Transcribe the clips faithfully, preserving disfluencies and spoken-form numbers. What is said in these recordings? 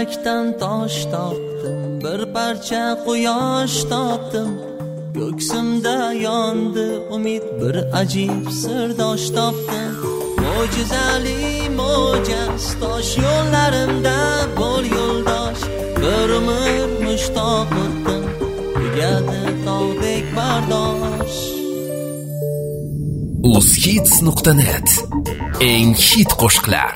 Sumalakdan tosh topdim, bir parcha quyosh topdim. Ko'ksimda yondi umid, bir ajib sirdosh topdim. Mo'jizali mo'jaz tosh yo'llarimda bo'l yo'ldosh. Bir umr mushtoq o'tdim, tugadi tog'dek bardosh. uzhits nuqta net eng hit qo'shiqlar.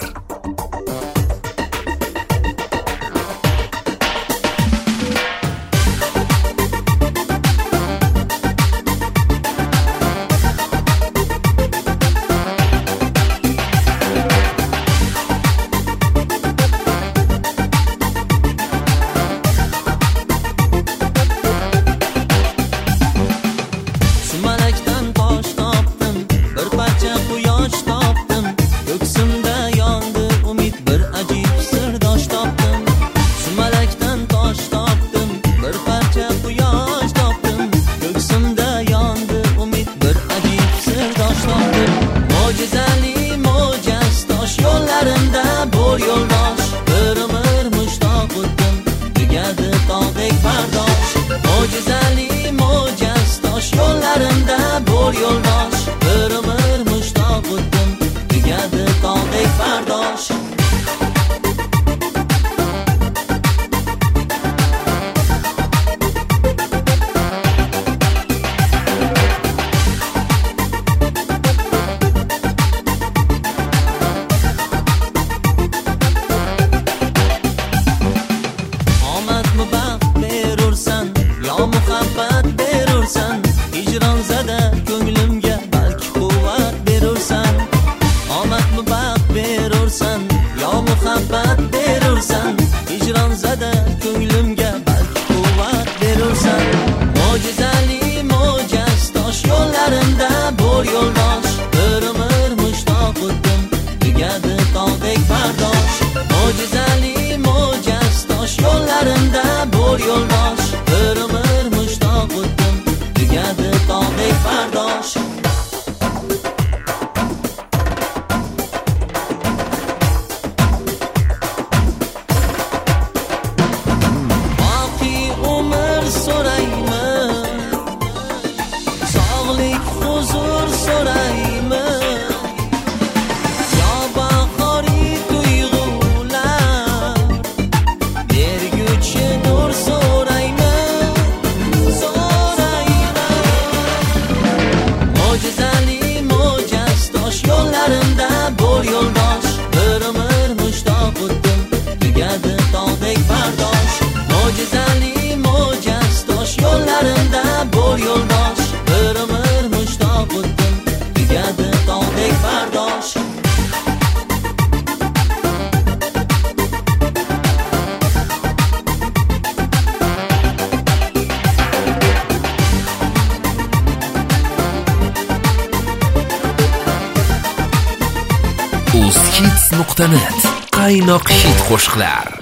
uzhits nuqta net qaynoq hit qo'shiqlar.